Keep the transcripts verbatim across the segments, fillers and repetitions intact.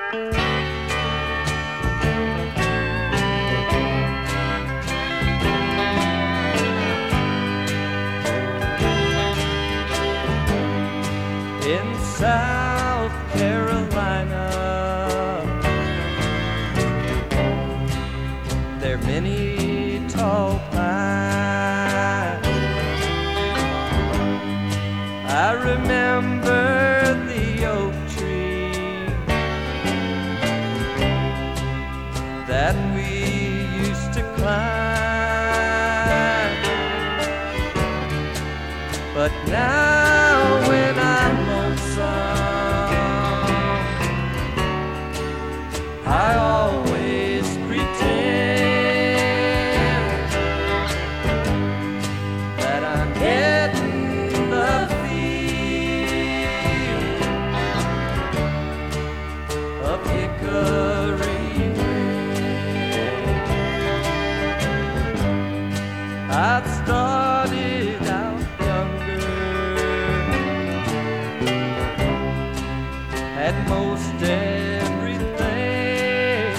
In South Carolina, there are many tall pines. I remember the oak tree that we used to climb. But now when I'm I always pretend that I'm getting the feel of hickory wind. I'd started out younger, had most everything,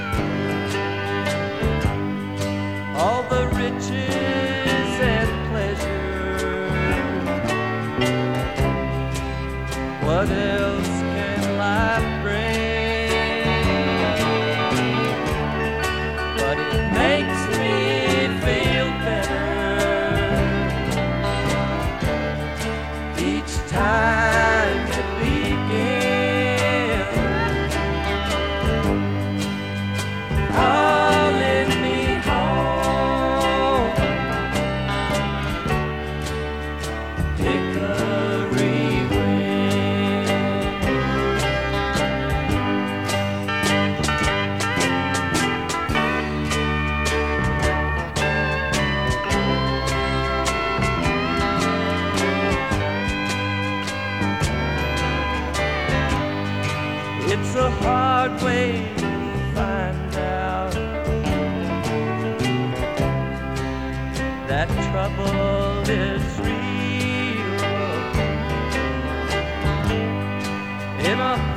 all the riches and pleasure. What else can life bring? But it makes me feel better each time it begins, calling me home. Hickory wind. It's a hard way to find out that trouble is real in a